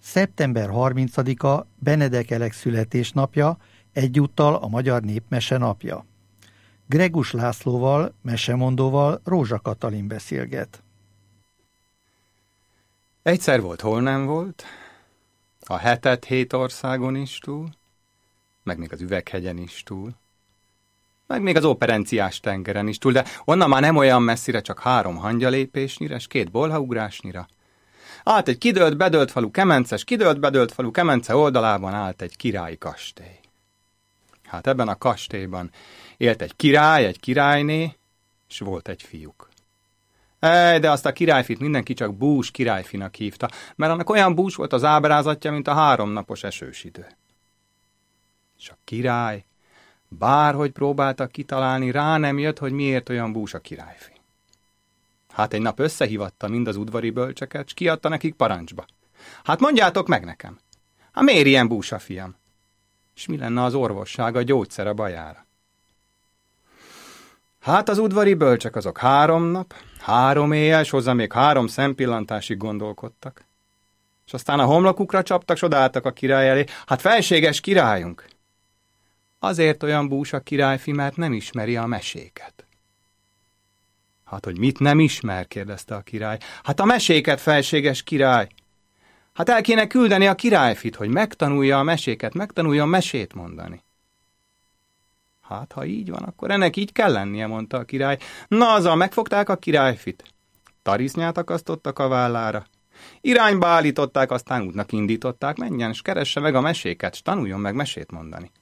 Szeptember 30-a Benedek Elek születésnapja, egyúttal a magyar népmese napja. Gregus Lászlóval, mesemondóval Rózsa Katalin beszélget. Egyszer volt, hol nem volt, a hetet 7 országon is túl, meg még az Üveghegyen is túl, meg még az Operenciás tengeren is túl, de onnan már nem olyan messzire, csak 3 hangyalépésnyire, és 2 bolhaugrásnyira. Állt egy kidőlt-bedőlt falu kemences, kidőlt-bedőlt falu kemence oldalában állt egy királyi kastély. Hát ebben a kastélyban élt egy király, egy királyné, és volt egy fiúk. De azt a királyfit mindenki csak Bús királyfinak hívta, mert annak olyan bús volt az ábrázatja, mint a 3 napos esős idő. És a király, bárhogy próbálta kitalálni, rá nem jött, hogy miért olyan bús a királyfi. Hát egy nap összehívatta mind az udvari bölcseket, s kiadta nekik parancsba. Hát mondjátok meg nekem, hát miért ilyen bús a fiam? És mi lenne az orvosság, a gyógyszer a bajára? Hát az udvari bölcsek azok 3 nap, 3 éjjel, s hozzá még 3 szempillantásig gondolkodtak. És aztán a homlokukra csaptak, s odaálltak a király elé. Hát felséges királyunk! Azért olyan bús a királyfi, mert nem ismeri a meséket. Hát, hogy mit nem ismer, kérdezte a király. Hát a meséket, felséges király! Hát el kéne küldeni a királyfit, hogy megtanulja a meséket, megtanuljon mesét mondani. Hát, ha így van, akkor ennek így kell lennie, mondta a király. Na, azzal megfogták a királyfit. Tarisznyát akasztottak a vállára. Irányba állították, aztán útnak indították, menjen, és keresse meg a meséket, s tanuljon meg mesét mondani.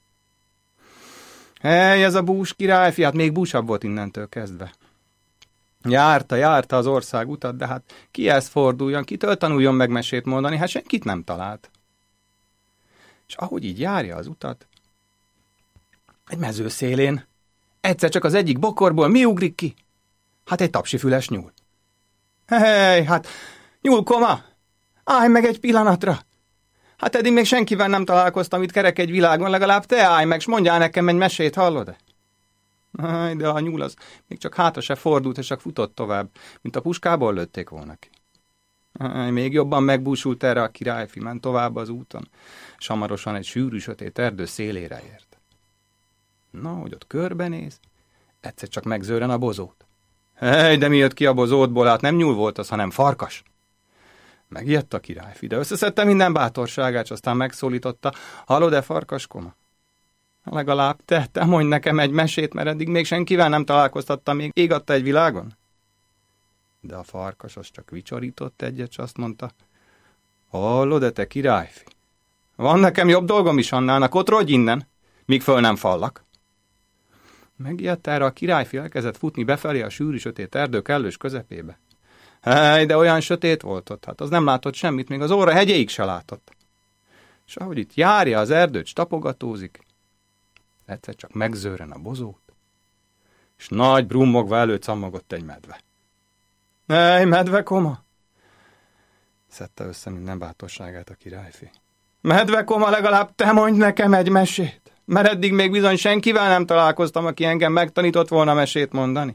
Ez a bús királyfi, hát még búsabb volt innentől kezdve. Járta az ország utat, de hát kihez forduljon, kitől tanuljon meg mesét mondani, hát senkit nem talált. És ahogy így járja az utat, egy mező szélén egyszer csak az egyik bokorból mi ugrik ki? Hát egy tapsifüles nyúl. Hát nyúlkoma, állj meg egy pillanatra! Hát eddig még senkivel nem találkoztam itt kerek egy világon, legalább te állj meg, s mondjál nekem egy mesét, hallod-e? De a nyúl az még csak hátra se fordult, és csak futott tovább, mint a puskából lőtték volna ki. Még jobban megbúsult erre a királyfi, ment tovább az úton, és hamarosan egy sűrű, sötét erdő szélére ért. Na, hogy ott körbenéz, egyszer csak megzőren a bozót. De mi jött ki a bozótból? Hát nem nyúl volt az, hanem farkas. Megijedt a királyfi, de összeszedte minden bátorságát, és aztán megszólította. Hallod-e, farkaskoma? Legalább te mondj nekem egy mesét, mert eddig még senkivel nem találkoztattam, még ég adta egy világon. De a farkas az csak vicsorított egyet, és azt mondta. Hallod-e, te királyfi? Van nekem jobb dolgom is annának, ott rodj innen, míg föl nem fallak. Megijedt erre a királyfi, elkezdett futni befelé a sűrű sötét erdő kellős közepébe. De olyan sötét volt ott, hát az nem látott semmit, még az óra hegyéig se látott. És ahogy itt járja az erdőt, s tapogatózik, egyszer csak megzőren a bozót, és nagy brummogva előcammogott egy medve. Medvekoma! Szedte össze minden bátorságát a királyfi. Medvekoma, legalább te mondj nekem egy mesét, mert eddig még bizony senkivel nem találkoztam, aki engem megtanított volna mesét mondani.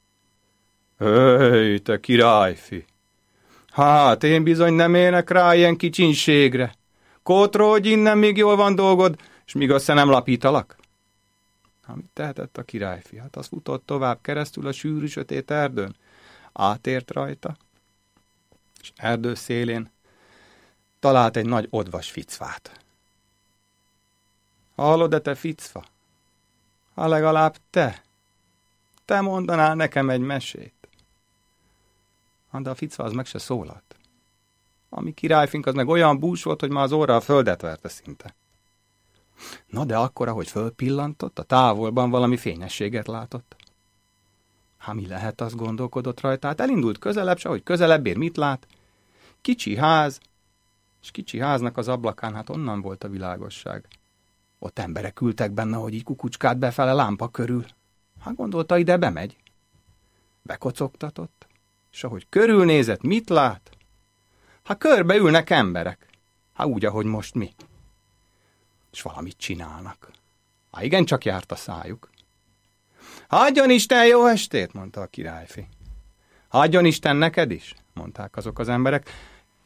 Te királyfi! Hát én bizony nem érek rá ilyen kicsinségre. Kótródj innen, míg jól van dolgod, és míg össze nem lapítalak. Amit tehetett a királyfi? Hát az futott tovább keresztül a sűrű sötét erdőn. Átért rajta, és erdő szélén talált egy nagy odvas ficfát. Hallod-e, te ficfa? Ha legalább te mondanál nekem egy mesét. De a ficfa az meg se szólalt. A mi királyfink az meg olyan bús volt, hogy már az orra a földet verte szinte. Na de akkor, ahogy fölpillantott, a távolban valami fényességet látott. Mi lehet, azt gondolkodott rajta, hát elindult közelebb, s ahogy közelebb ér, mit lát? Kicsi ház, és kicsi háznak az ablakán, hát onnan volt a világosság. Ott emberek ültek benne, hogy így kukucskált befele lámpa körül. Gondolta, ide bemegy. Bekocogtatott, és ahogy körülnézett, mit lát? Körbe ülnek emberek. Úgy, ahogy most mi. És valamit csinálnak. Igen, csak járt a szájuk. Hagyjon Isten jó estét, mondta a királyfi. Hagyjon Isten neked is, mondták azok az emberek.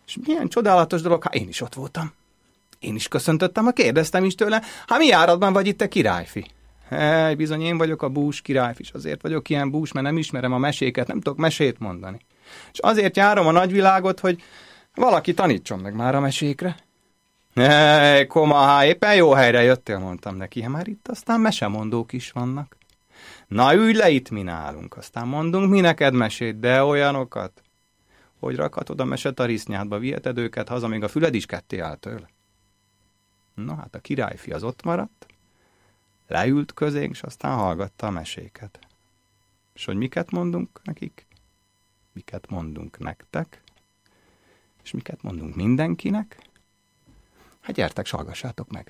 És milyen csodálatos dolog, én is ott voltam. Én is köszöntöttem, kérdeztem is tőle, mi járatban vagy itt, te királyfi? Bizony én vagyok a bús királyfi, és azért vagyok ilyen bús, mert nem ismerem a meséket, nem tudok mesét mondani. És azért járom a nagyvilágot, hogy valaki tanítson meg már a mesékre. Koma, éppen jó helyre jöttél, mondtam neki. Már itt aztán mesemondók is vannak. Na, ülj le itt mi nálunk, aztán mondunk mi neked mesét, de olyanokat, hogy rakhatod a mesetarisznyádba, viheted őket haza, még a füled is ketté áll tőle. Na hát a királyfi az ott maradt, leült közénk, és aztán hallgatta a meséket. És hogy miket mondunk nekik, miket mondunk nektek, és miket mondunk mindenkinek, hát gyertek, hallgassátok meg.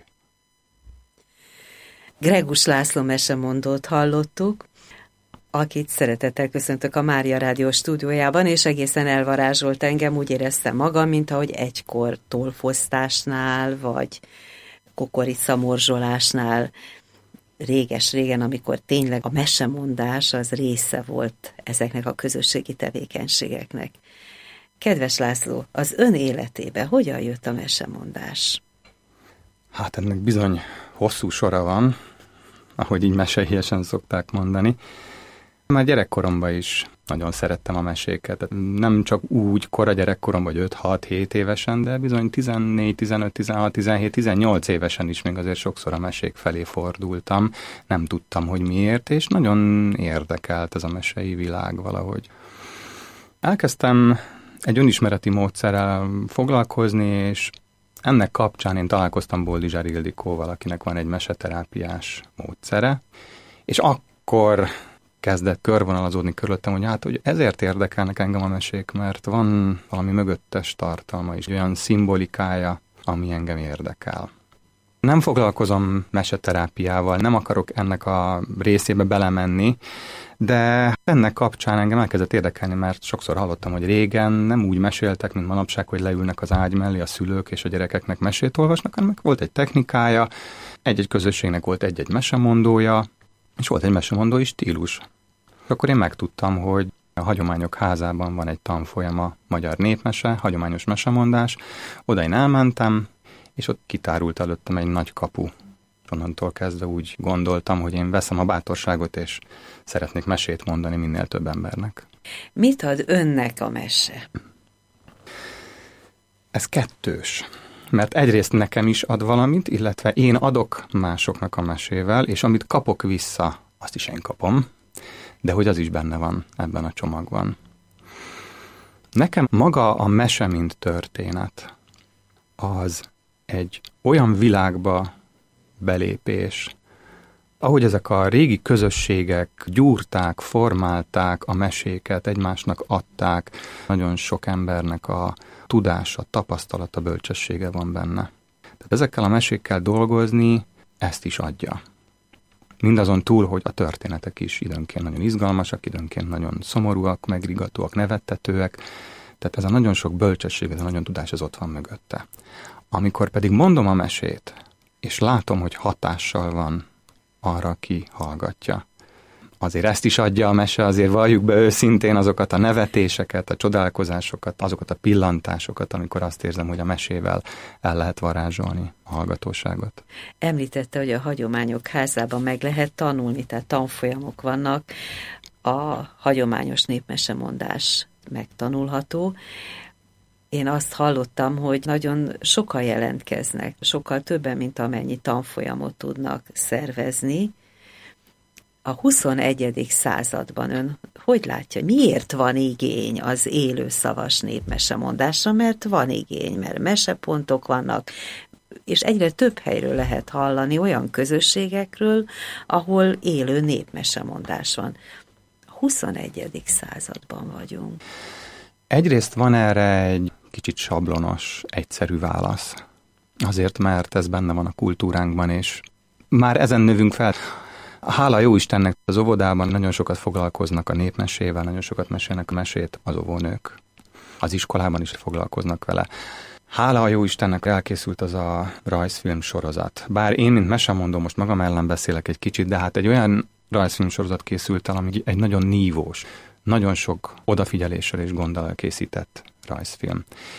Gregus László mesemondót hallottuk, akit szeretettel köszöntök a Mária Rádió stúdiójában, és egészen elvarázsolt engem, úgy éreztem magam, mint ahogy egykor tolfosztásnál, vagy kukoricamorzsolásnál, réges-régen, amikor tényleg a mesemondás az része volt ezeknek a közösségi tevékenységeknek. Kedves László, az ön életébe hogyan jött a mesemondás? Hát ennek bizony hosszú sora van, ahogy így mesehiesen szokták mondani. Már gyerekkoromban is nagyon szerettem a meséket. Nem csak úgy kora gyerekkoromban, vagy 5-6-7 évesen, de bizony 14, 15, 16, 17, 18 évesen is még azért sokszor a mesék felé fordultam. Nem tudtam, hogy miért, és nagyon érdekelt ez a mesei világ valahogy. Elkezdtem egy önismereti módszerrel foglalkozni, és ennek kapcsán én találkoztam Boldizsár Ildikóval, akinek van egy meseterápiás módszere, és akkor kezdett körvonalazódni körülöttem, hogy ezért érdekelnek engem a mesék, mert van valami mögöttes tartalma is, olyan szimbolikája, ami engem érdekel. Nem foglalkozom meseterápiával, nem akarok ennek a részébe belemenni, de ennek kapcsán engem elkezdett érdekelni, mert sokszor hallottam, hogy régen nem úgy meséltek, mint manapság, hogy leülnek az ágy mellé a szülők és a gyerekeknek mesét olvasnak, hanem volt egy technikája, egy-egy közösségnek volt egy-egy mesemondója, és volt egy mesemondói stílus. Akkor én megtudtam, hogy a Hagyományok Házában van egy tanfolyama, magyar népmese, hagyományos mesemondás. Oda én elmentem, és ott kitárult előttem egy nagy kapu. Onnantól kezdve úgy gondoltam, hogy én veszem a bátorságot, és szeretnék mesét mondani minél több embernek. Mit ad önnek a mese? Ez kettős. Mert egyrészt nekem is ad valamit, illetve én adok másoknak a mesével, és amit kapok vissza, azt is én kapom, de hogy az is benne van ebben a csomagban. Nekem maga a mese, mint történet, az egy olyan világba belépés, ahogy ezek a régi közösségek gyúrták, formálták a meséket, egymásnak adták, nagyon sok embernek a tudása, tapasztalata, bölcsessége van benne. Tehát ezekkel a mesékkel dolgozni ezt is adja. Mindazon túl, hogy a történetek is időnként nagyon izgalmasak, időnként nagyon szomorúak, megrigatóak, nevettetőek. Tehát ez a nagyon sok bölcsesség, ez a nagyon tudás, ez ott van mögötte. Amikor pedig mondom a mesét, és látom, hogy hatással van arra, aki hallgatja. Azért ezt is adja a mese, azért valljuk be őszintén azokat a nevetéseket, a csodálkozásokat, azokat a pillantásokat, amikor azt érzem, hogy a mesével el lehet varázsolni a hallgatóságot. Említette, hogy a Hagyományok Házában meg lehet tanulni, tehát tanfolyamok vannak, a hagyományos népmesemondás megtanulható. Én azt hallottam, hogy nagyon sokan jelentkeznek, sokkal többen, mint amennyi tanfolyamot tudnak szervezni. A 21. században ön hogy látja, miért van igény az élő szavas népmesemondásra? Mert van igény, mert mesepontok vannak, és egyre több helyről lehet hallani olyan közösségekről, ahol élő népmesemondás van. A 21. században vagyunk. Egyrészt van erre egy kicsit sablonos, egyszerű válasz. Azért, mert ez benne van a kultúránkban, és már ezen növünk fel. Hála jó Istennek, az óvodában nagyon sokat foglalkoznak a népmesével, nagyon sokat mesélnek a mesét az óvónők. Az iskolában is foglalkoznak vele. Hála a jó Istennek elkészült az a rajzfilm sorozat. Bár én, mint mesemondó, most magam ellen beszélek egy kicsit, de hát egy olyan rajzfilm sorozat készült el, ami egy nagyon nívós, nagyon sok odafigyeléssel és gonddal készített rajzfilm.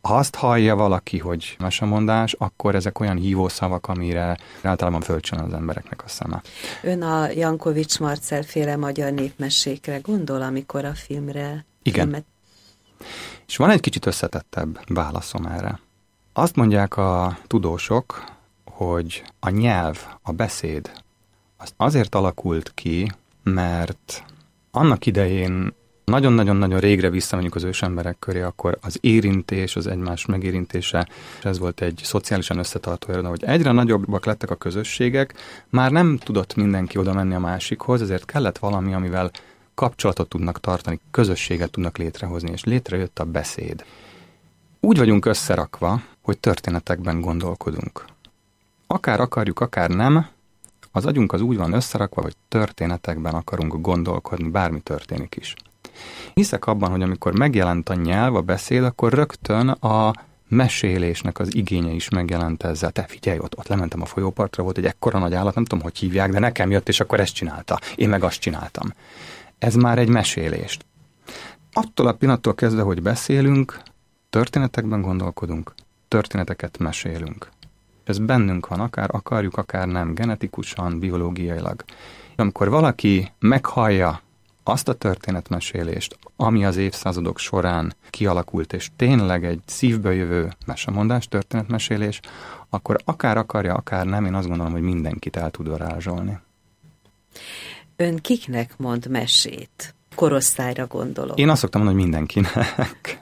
Ha azt hallja valaki, hogy mesemondás, akkor ezek olyan hívószavak, amire általában fölcsön az embereknek a szeme. Ön a Jankovics Marcell féle magyar népmesékre gondol, amikor a filmre... Igen. Filmet... És van egy kicsit összetettebb válaszom erre. Azt mondják a tudósok, hogy a nyelv, a beszéd az azért alakult ki, mert annak idején nagyon-nagyon-nagyon régre visszamegyünk az ősemberek köré, akkor az érintés, az egymás megérintése, ez volt egy szociálisan összetartó erő, hogy egyre nagyobbak lettek a közösségek, már nem tudott mindenki oda menni a másikhoz, ezért kellett valami, amivel kapcsolatot tudnak tartani, közösséget tudnak létrehozni, és létrejött a beszéd. Úgy vagyunk összerakva, hogy történetekben gondolkodunk. Akár akarjuk, akár nem, az agyunk az úgy van összerakva, hogy történetekben akarunk gondolkodni, bármi történik is. Hiszek abban, hogy amikor megjelent a nyelv, a beszéd, akkor rögtön a mesélésnek az igénye is megjelent ezzel. Te figyelj, ott lementem a folyópartra, volt egy ekkora nagy állat, nem tudom, hogy hívják, de nekem jött, és akkor ezt csinálta. Én meg azt csináltam. Ez már egy mesélést. Attól a pillanattól kezdve, hogy beszélünk, történetekben gondolkodunk, történeteket mesélünk. Ez bennünk van, akár akarjuk, akár nem, genetikusan, biológiailag. Amikor valaki meghallja azt a történetmesélést, ami az évszázadok során kialakult, és tényleg egy szívből jövő mesemondás, történetmesélés, akkor akár akarja, akár nem, én azt gondolom, hogy mindenkit el tud varázsolni. Ön kiknek mond mesét? Korosztályra gondolok. Én azt szoktam mondani, hogy mindenkinek.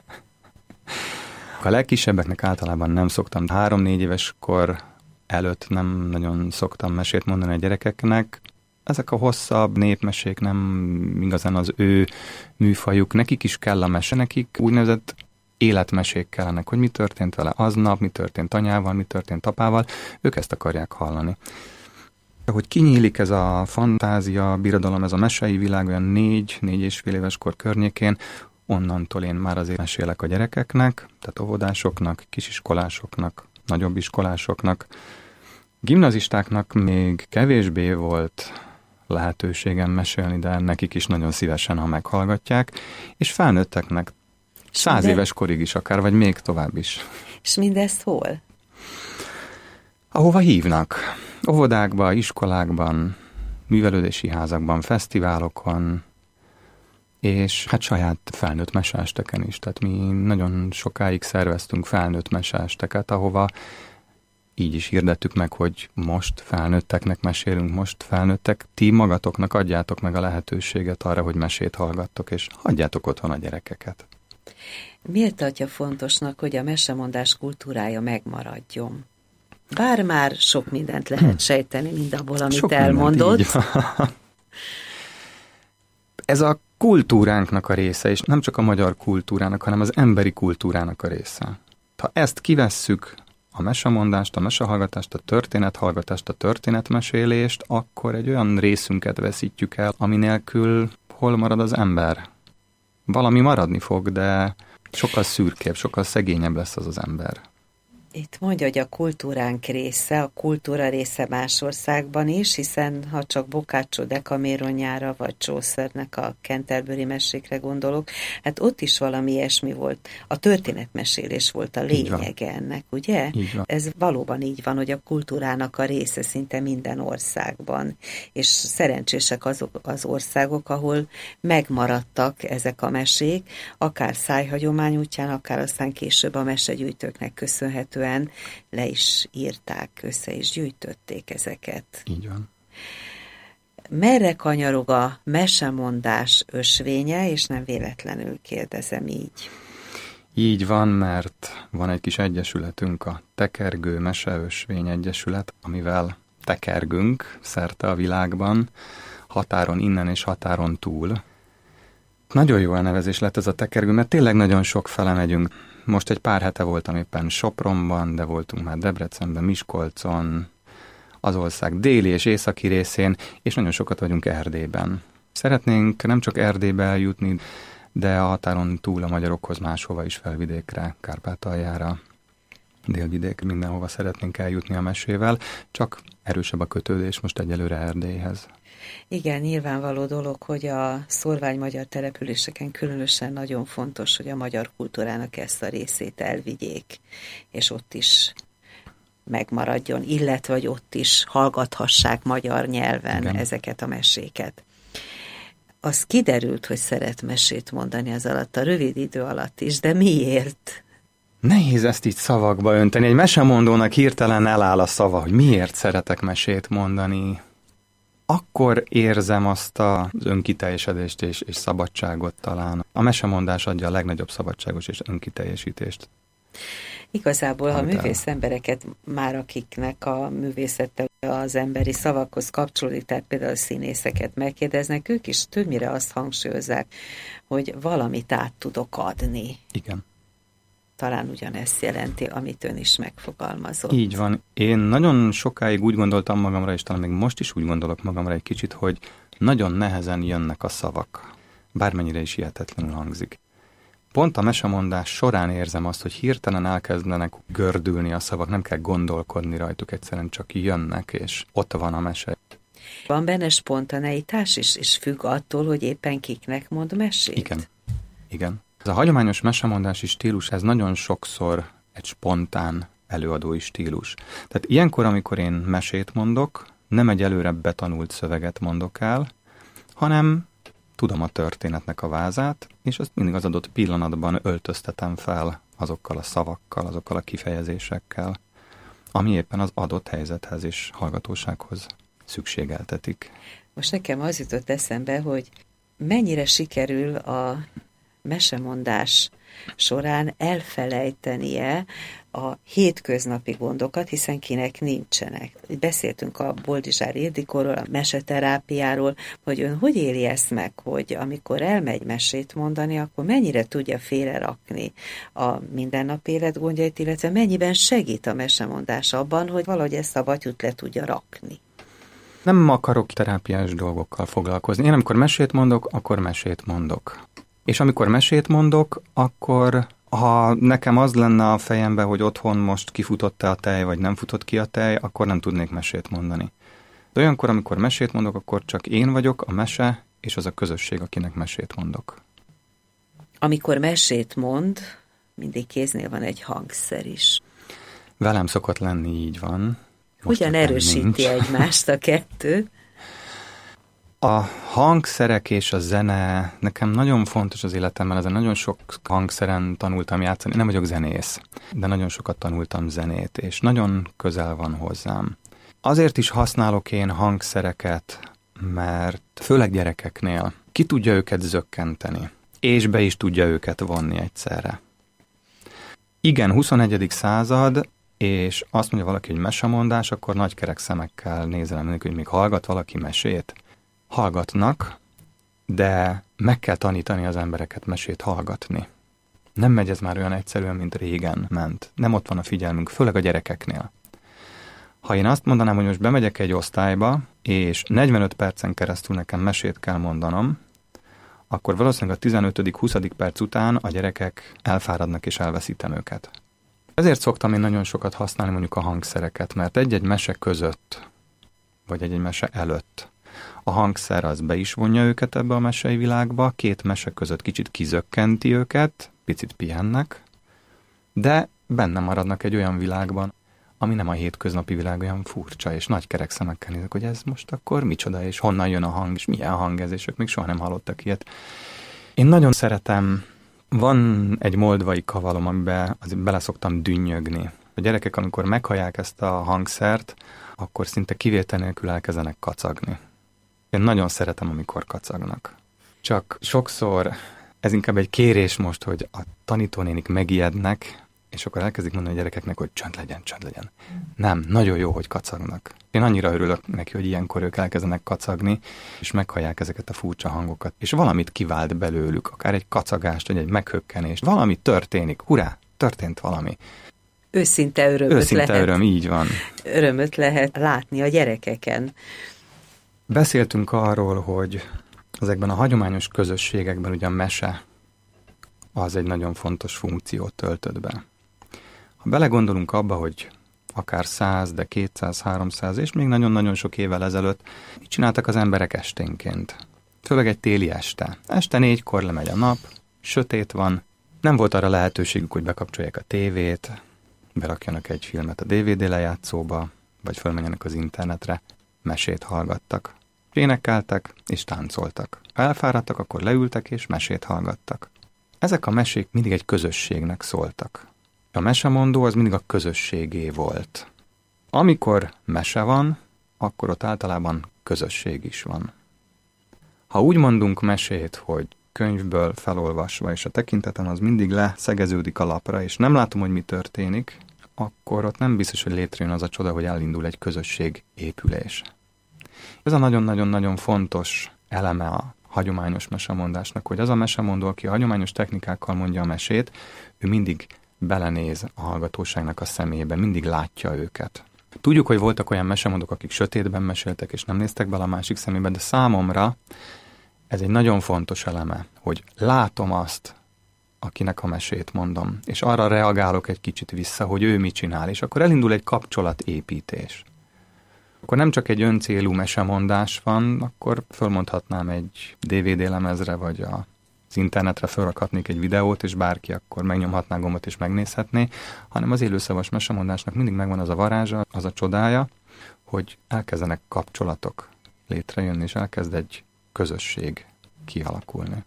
A legkisebbeknek általában nem szoktam. 3-4 éves kor előtt nem nagyon szoktam mesét mondani a gyerekeknek. Ezek a hosszabb népmesék nem igazán az ő műfajuk. Nekik is kell a mese, nekik úgynevezett életmesék kellenek, hogy mi történt vele aznap, mi történt anyával, mi történt apával. Ők ezt akarják hallani. Hogy kinyílik ez a fantázia, birodalom, ez a mesei világ olyan 4 és fél éves kor környékén, onnantól én már azért mesélek a gyerekeknek, tehát óvodásoknak, kisiskolásoknak, nagyobb iskolásoknak. Gimnazistáknak még kevésbé volt lehetőségem mesélni, de nekik is nagyon szívesen, ha meghallgatják, és felnőtteknek 100 éves korig is akár, vagy még tovább is. És mindezt hol? Ahova hívnak. Óvodákban, iskolákban, művelődési házakban, fesztiválokon, és hát saját felnőtt meseesteken is. Tehát mi nagyon sokáig szerveztünk felnőtt meseesteket, ahova így is hirdettük meg, hogy most felnőtteknek mesélünk, most felnőttek, ti magatoknak adjátok meg a lehetőséget arra, hogy mesét hallgattok, és hagyjátok otthon a gyerekeket. Miért tartja fontosnak, hogy a mesemondás kultúrája megmaradjon? Bár már sok mindent lehet sejteni mindabból, amit sok elmondott. Ez a kultúránknak a része, és nem csak a magyar kultúrának, hanem az emberi kultúrának a része. Ha ezt kivesszük, a mesemondást, a mesehallgatást, a történethallgatást, a történetmesélést, akkor egy olyan részünket veszítjük el, ami nélkül hol marad az ember. Valami maradni fog, de sokkal szürkébb, sokkal szegényebb lesz az az ember. Itt mondja, hogy a kultúránk része, a kultúra része más országban is, hiszen ha csak Boccaccio Decamerone-jára, vagy Chaucernek a Canterbury mesékre gondolok, hát ott is valami ilyesmi volt. A történetmesélés volt a lényege ennek, ugye? Ez valóban így van, hogy a kultúrának a része szinte minden országban. És szerencsések azok az országok, ahol megmaradtak ezek a mesék, akár szájhagyomány útján, akár aztán később a mesegyűjtőknek köszönhetően le is írták, össze is gyűjtötték ezeket. Így van. Merre kanyarog a mesemondás ösvénye, és nem véletlenül kérdezem így? Így van, mert van egy kis egyesületünk, a Tekergő Meseösvény Egyesület, amivel tekergünk szerte a világban, határon innen és határon túl. Nagyon jó elnevezés lett ez a tekergő, mert tényleg nagyon sok fele megyünk. Most egy pár hete voltam éppen Sopronban, de voltunk már Debrecenben, Miskolcon, az ország déli és északi részén, és nagyon sokat vagyunk Erdélyben. Szeretnénk nem csak Erdélybe eljutni, de a határon túl a magyarokhoz máshova is, felvidékre, Kárpátaljára. délvidék, mindenhova szeretnénk eljutni a mesével, csak erősebb a kötődés most egyelőre Erdélyhez. Igen, nyilvánvaló dolog, hogy a szórvány magyar településeken különösen nagyon fontos, hogy a magyar kultúrának ezt a részét elvigyék, és ott is megmaradjon, illetve hogy ott is hallgathassák magyar nyelven Igen. ezeket a meséket. Az kiderült, hogy szeret mesét mondani az alatt, a rövid idő alatt is, de miért? Nehéz ezt így szavakba önteni. Egy mesemondónak hirtelen eláll a szava, hogy miért szeretek mesét mondani. Akkor érzem azt az önkiteljesedést és szabadságot talán. A mesemondás adja a legnagyobb szabadságos és önkiteljesítést. Igazából, ha művész embereket már, akiknek a művészettel az emberi szavakhoz kapcsolódik, tehát például a színészeket megkérdeznek, ők is többnyire azt hangsúlyozzák, hogy valamit át tudok adni. Igen. Talán ugyanezt jelenti, amit ön is megfogalmazott. Így van. Én nagyon sokáig úgy gondoltam magamra, és talán még most is úgy gondolok magamra egy kicsit, hogy nagyon nehezen jönnek a szavak. Bármennyire is hihetetlenül hangzik. Pont a mesemondás során érzem azt, hogy hirtelen elkezdenek gördülni a szavak, nem kell gondolkodni rajtuk, egyszerűen csak jönnek, és ott van a mese. Van benne spontaneitás is, és függ attól, hogy éppen kiknek mond mesét? Igen. Igen. Ez a hagyományos mesemondási stílus, ez nagyon sokszor egy spontán előadói stílus. Tehát ilyenkor, amikor én mesét mondok, nem egy előre betanult szöveget mondok el, hanem tudom a történetnek a vázát, és azt mindig az adott pillanatban öltöztetem fel azokkal a szavakkal, azokkal a kifejezésekkel, ami éppen az adott helyzethez és hallgatósághoz szükségeltetik. Most nekem az jutott eszembe, hogy mennyire sikerül a mesemondás során elfelejtenie a hétköznapi gondokat, hiszen kinek nincsenek. Beszéltünk a Boldizsár Ildikóról, a meseterápiáról, hogy ön hogy éli ezt meg, hogy amikor elmegy mesét mondani, akkor mennyire tudja félrerakni a mindennapi életgondjait, illetve mennyiben segít a mesemondás abban, hogy valahogy ezt a batyut le tudja rakni. Nem akarok terápiás dolgokkal foglalkozni. Én amikor mesét mondok, akkor mesét mondok. És amikor mesét mondok, akkor ha nekem az lenne a fejemben, hogy otthon most kifutott-e a tej, vagy nem futott ki a tej, akkor nem tudnék mesét mondani. De olyankor, amikor mesét mondok, akkor csak én vagyok, a mese, és az a közösség, akinek mesét mondok. Amikor mesét mond, mindig kéznél van egy hangszer is. Velem szokott lenni, így van. Hogyan erősíti egymást a kettő? A hangszerek és a zene nekem nagyon fontos az életemben, ezen nagyon sok hangszeren tanultam játszani. Nem vagyok zenész, de nagyon sokat tanultam zenét, és nagyon közel van hozzám. Azért is használok én hangszereket, mert főleg gyerekeknél ki tudja őket zökkenteni, és be is tudja őket vonni egyszerre. Igen, 21. század, és azt mondja valaki, hogy mesemondás, akkor nagy kerek szemekkel nézelem, hogy még hallgat valaki mesét. Hallgatnak, de meg kell tanítani az embereket mesét hallgatni. Nem megy ez már olyan egyszerűen, mint régen ment. Nem ott van a figyelmünk, főleg a gyerekeknél. Ha én azt mondanám, hogy most bemegyek egy osztályba, és 45 percen keresztül nekem mesét kell mondanom, akkor valószínűleg a 15.-20. perc után a gyerekek elfáradnak és elveszítem őket. Ezért szoktam én nagyon sokat használni mondjuk a hangszereket, mert egy-egy mese között, vagy egy-egy mese előtt a hangszer az be is vonja őket ebbe a mesei világba, két mese között kicsit kizökkenti őket, picit pihennek, de benne maradnak egy olyan világban, ami nem a hétköznapi világ, olyan furcsa, és nagy kerek szemekkel nézek, hogy ez most akkor micsoda, és honnan jön a hang, és milyen hang ez, és ők még soha nem hallottak ilyet. Én nagyon szeretem, van egy moldvai kavalom, amiben bele szoktam dünnyögni. A gyerekek, amikor meghallják ezt a hangszert, akkor szinte kivétel nélkül elkezdenek kacagni. Én nagyon szeretem, amikor kacagnak. Csak sokszor ez inkább egy kérés most, hogy a tanítónénik megijednek, és akkor elkezdik mondani a gyerekeknek, hogy csönd legyen. Nem, nagyon jó, hogy kacagnak. Én annyira örülök neki, hogy ilyenkor ők elkezdenek kacagni, és meghallják ezeket a furcsa hangokat. És valamit kivált belőlük, akár egy kacagást, vagy egy meghökkenést. Valami történik. Hurrá, történt valami. Őszinte örömöt lehet. Öröm, így van. Örömöt lehet látni a gyerekeken. Beszéltünk arról, hogy ezekben a hagyományos közösségekben ugye a mese az egy nagyon fontos funkciót töltött be. Ha belegondolunk abba, hogy akár 100, de 200, 300, és még nagyon-nagyon sok évvel ezelőtt mit csináltak az emberek esténként? Főleg egy téli este. Este 4-kor lemegy a nap, sötét van, nem volt arra lehetőségük, hogy bekapcsolják a tévét, berakjanak egy filmet a DVD lejátszóba, vagy fölmenjenek az internetre, mesét hallgattak. Énekeltek és táncoltak. Ha elfáradtak, akkor leültek és mesét hallgattak. Ezek a mesék mindig egy közösségnek szóltak. A mesemondó az mindig a közösségé volt. Amikor mese van, akkor ott általában közösség is van. Ha úgy mondunk mesét, hogy könyvből felolvasva, és a tekintetem az mindig leszegeződik a lapra, és nem látom, hogy mi történik, akkor ott nem biztos, hogy létrejön az a csoda, hogy elindul egy közösség épülés. Ez a nagyon-nagyon-nagyon fontos eleme a hagyományos mesemondásnak, hogy az a mesemondó, aki a hagyományos technikákkal mondja a mesét, ő mindig belenéz a hallgatóságnak a szemébe, mindig látja őket. Tudjuk, hogy voltak olyan mesemondók, akik sötétben meséltek, és nem néztek bele a másik szemébe, de számomra ez egy nagyon fontos eleme, hogy látom azt, akinek a mesét mondom, és arra reagálok egy kicsit vissza, hogy ő mit csinál, és akkor elindul egy kapcsolatépítés. Akkor nem csak egy öncélú mesemondás van, akkor fölmondhatnám egy DVD lemezre, vagy az internetre fölrakhatnék egy videót, és bárki akkor megnyomhatná gombot és megnézhetné, hanem az élőszavas mesemondásnak mindig megvan az a varázsa, az a csodája, hogy elkezdenek kapcsolatok létrejönni, és elkezd egy közösség kialakulni.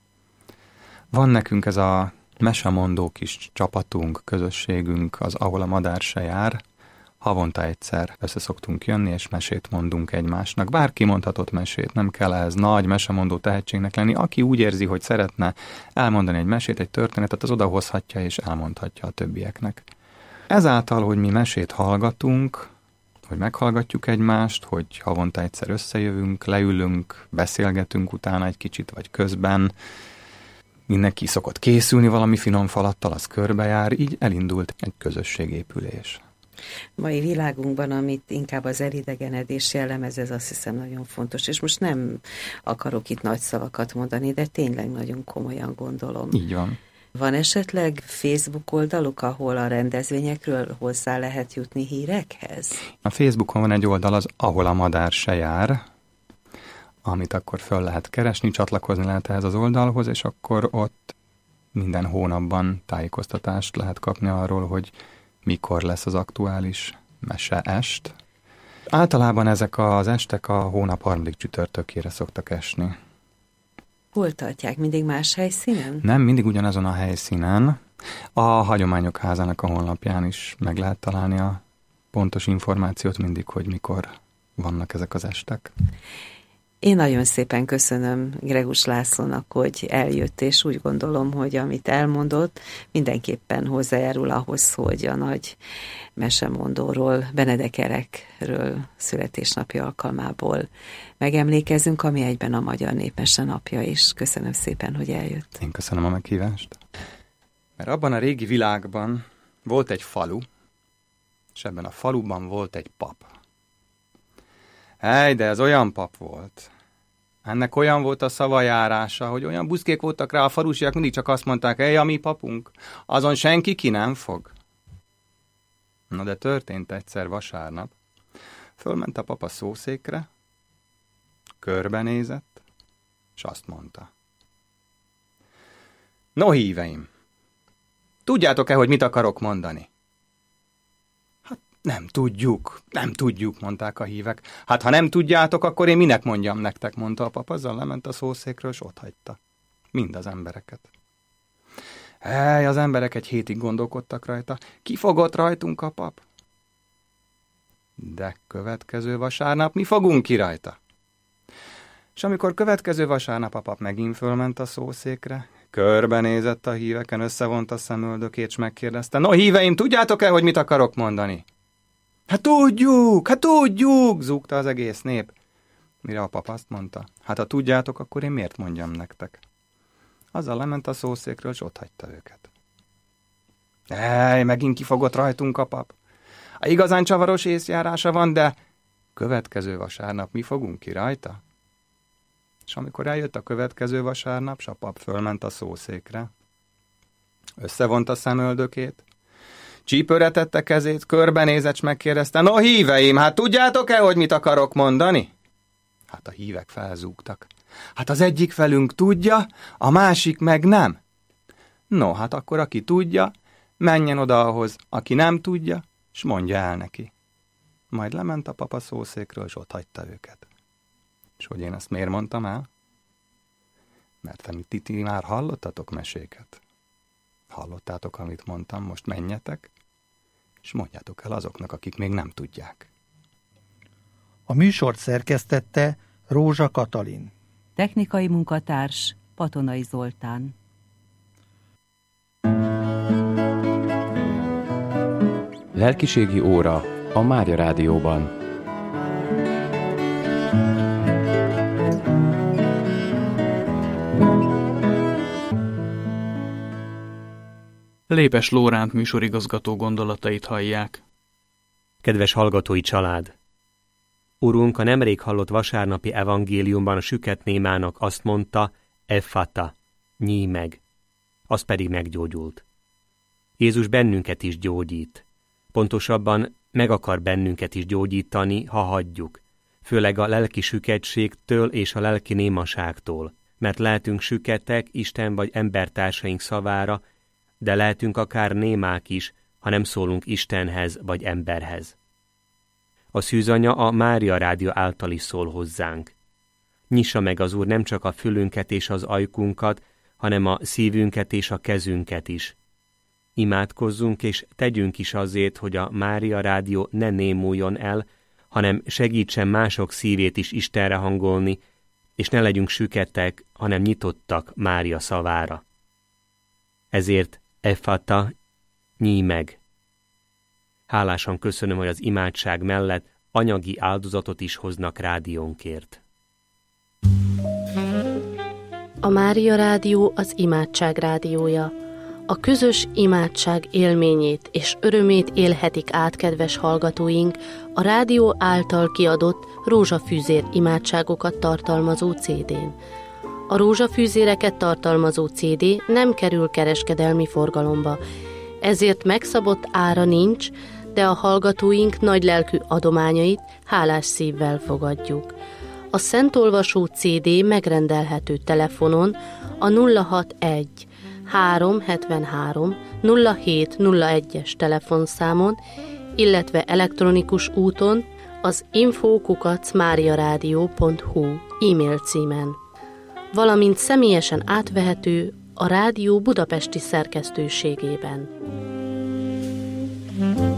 Van nekünk ez a mesemondó kis csapatunk, közösségünk, az Ahol a madár se jár. Havonta egyszer össze szoktunk jönni, és mesét mondunk egymásnak. Bárki mondhatott mesét, nem kell ehhez nagy mesemondó tehetségnek lenni. Aki úgy érzi, hogy szeretne elmondani egy mesét, egy történetet, az odahozhatja és elmondhatja a többieknek. Ezáltal, hogy mi mesét hallgatunk, hogy meghallgatjuk egymást, hogy havonta egyszer összejövünk, leülünk, beszélgetünk utána egy kicsit, vagy közben, mindenki szokott készülni valami finom falattal, az körbejár, így elindult egy közösségépülés. Mai világunkban, amit inkább az elidegenedés jellemez, ez azt hiszem nagyon fontos, és most nem akarok itt nagy szavakat mondani, de tényleg nagyon komolyan gondolom. Így van. Van esetleg Facebook oldaluk, ahol a rendezvényekről hozzá lehet jutni hírekhez? A Facebookon van egy oldal, az Ahol a madár se jár, amit akkor föl lehet keresni, csatlakozni lehet ehhez az oldalhoz, és akkor ott minden hónapban tájékoztatást lehet kapni arról, hogy mikor lesz az aktuális meseest. Általában ezek az estek a hónap 3. csütörtökére szoktak esni. Hol tartják? Mindig más helyszínen? Nem, mindig ugyanazon a helyszínen. A Hagyományok Házának a honlapján is meg lehet találni a pontos információt mindig, hogy mikor vannak ezek az estek. Én nagyon szépen köszönöm Gregus Lászlónak, hogy eljött, és úgy gondolom, hogy amit elmondott, mindenképpen hozzájárul ahhoz, hogy a nagy mesemondóról, Benedek Erekről születésnapja alkalmából megemlékezünk, ami egyben a Magyar Népmese napja is. Köszönöm szépen, hogy eljött. Én köszönöm a meghívást. Mert abban a régi világban volt egy falu, és ebben a faluban volt egy pap. De ez olyan pap volt. Ennek olyan volt a szavajárása, hogy olyan buszkék voltak rá a falusiak, mindig csak azt mondták, a mi papunk, azon senki ki nem fog. Na de történt egyszer vasárnap. Fölment a pap a szószékre, körbenézett, és azt mondta. No híveim, tudjátok-e, hogy mit akarok mondani? Nem tudjuk, mondták a hívek. Hát, ha nem tudjátok, akkor én minek mondjam nektek, mondta a pap, azzal lement a szószékről, és ott hagyta. Mind az embereket. Az emberek egy hétig gondolkodtak rajta. Ki fogott rajtunk a pap? De következő vasárnap mi fogunk ki rajta? És amikor következő vasárnap a pap megint fölment a szószékre, körbenézett a híveken, összevonta a szemöldökét, és megkérdezte, no híveim, tudjátok-e, hogy mit akarok mondani? Hát tudjuk, zúgta az egész nép. Mire a pap azt mondta, hát ha tudjátok, akkor én miért mondjam nektek? Azzal lement a szószékről, és ott hagyta őket. Megint kifogott rajtunk a pap. Igazán csavaros észjárása van, de következő vasárnap mi fogunk ki rajta? És amikor eljött a következő vasárnap, s a pap fölment a szószékre, összevonta a szemöldökét, Csípőre tette kezét, körbenézett, s megkérdezte, no híveim, hát tudjátok-e, hogy mit akarok mondani? Hát a hívek felzúgtak. Hát az egyik felünk tudja, a másik meg nem. No, hát akkor aki tudja, menjen oda ahhoz, aki nem tudja, s mondja el neki. Majd lement a papa szószékről, s ott hagyta őket. És hogy én ezt miért mondtam el? Mert ti már hallottatok meséket. Hallottátok, amit mondtam, most menjetek, és mondjátok el azoknak, akik még nem tudják. A műsort szerkesztette Rózsa Katalin. Technikai munkatárs Patonai Zoltán. Lelkiségi óra a Mária Rádióban. Lépes Lóránt műsorigazgató gondolatait hallják. Kedves hallgatói család! Urunk a nemrég hallott vasárnapi evangéliumban a süket némának azt mondta, Effata, nyíj meg, az pedig meggyógyult. Jézus bennünket is gyógyít. Pontosabban meg akar bennünket is gyógyítani, ha hagyjuk, főleg a lelki süketségtől és a lelki némaságtól, mert lehetünk süketek Isten vagy embertársaink szavára, de lehetünk akár némák is, ha nem szólunk Istenhez vagy emberhez. A szűzanya a Mária Rádió által is szól hozzánk. Nyissa meg az Úr nem csak a fülünket és az ajkunkat, hanem a szívünket és a kezünket is. Imádkozzunk és tegyünk is azért, hogy a Mária Rádió ne némuljon el, hanem segítsen mások szívét is Istenre hangolni, és ne legyünk süketek, hanem nyitottak Mária szavára. Ezért Effata, nyíj meg! Hálásan köszönöm, hogy az imádság mellett anyagi áldozatot is hoznak rádiónkért. A Mária Rádió az imádság rádiója. A közös imádság élményét és örömét élhetik át, kedves hallgatóink, a rádió által kiadott rózsafűzér imádságokat tartalmazó CD-n. A rózsafűzéreket tartalmazó CD nem kerül kereskedelmi forgalomba, ezért megszabott ára nincs, de a hallgatóink nagylelkű adományait hálás szívvel fogadjuk. A Szentolvasó CD megrendelhető telefonon a 061 373 0701-es telefonszámon, illetve elektronikus úton az info@mariaradio.hu e-mail címen, valamint személyesen átvehető a rádió budapesti szerkesztőségében.